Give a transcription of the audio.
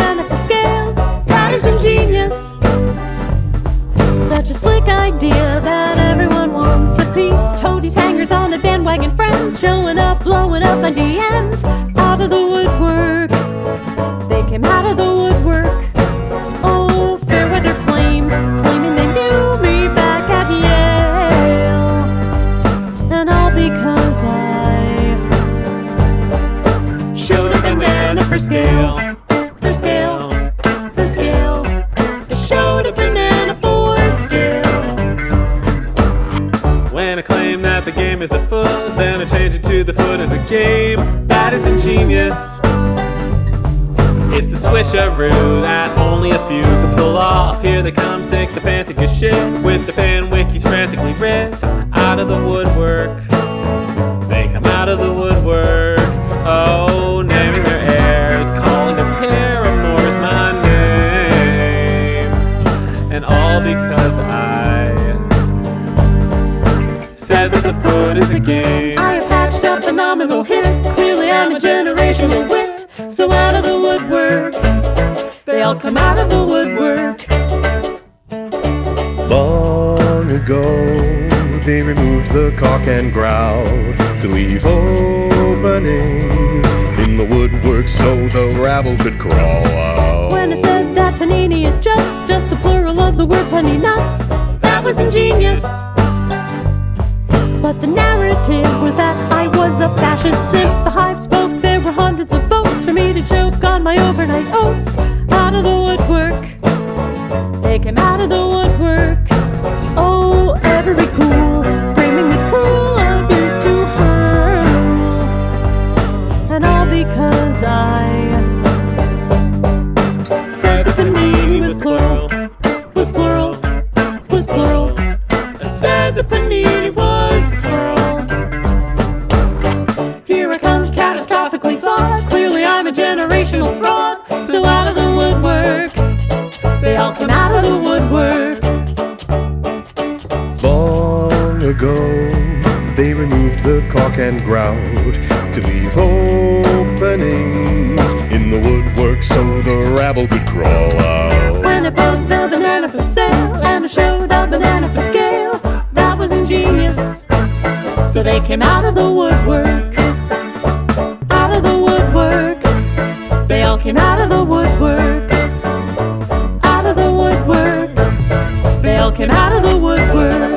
banana for scale. That is ingenious. Such a slick idea that everyone wants a piece. Toadies, hangers on the bandwagon, friends showing up, blowing up on DMs. Out of the woodwork, they came out of the woodwork. Oh, fair weather flames, claiming they knew me back at Yale. And all because I showed a banana for scale. For scale, for scale. I showed a banana for scale. When I claim that the game is a foot, then I change it to the foot as a game. That is ingenious. It's the switcheroo that only a few could pull off. Here they come, sycophantic as shit, with the fan wikis frantically writ. Out of the woodwork, they come out of the woodwork. Oh, naming their heirs, calling their paramours my name. And all because I said that the foot is a game. I have hatched a phenomenal hit. Clearly I'm a generational wit. So out of the woodwork, they all come out of the woodwork. Long ago, they removed the cock and grout to leave openings in the woodwork so the rabble could crawl out. When I said that panini is just the plural of the word paninas, that was ingenious. But the narrative was that I was a fascist simp. The hive spoke, there were hundreds of votes for me to choke on my overnight oats. Out of the woodwork, they came out of the woodwork. Oh, every cool, brimming with cruel abuse to hurl. And all because I said the panini was plural, was plural, was plural. I said the panini was plural. Here I come, catastrophically flawed. Clearly I'm a generational fraud. So out of the woodwork, they all come out of the woodwork. Long ago, they removed the cock and grout to leave openings in the woodwork so the rabble could crawl out. When I posted a banana for sale and I showed a banana for scale, that was ingenious. So they came out of the woodwork. Out of the woodwork, they all came out of the woodwork. Out of the woodwork, they all came out of the woodwork.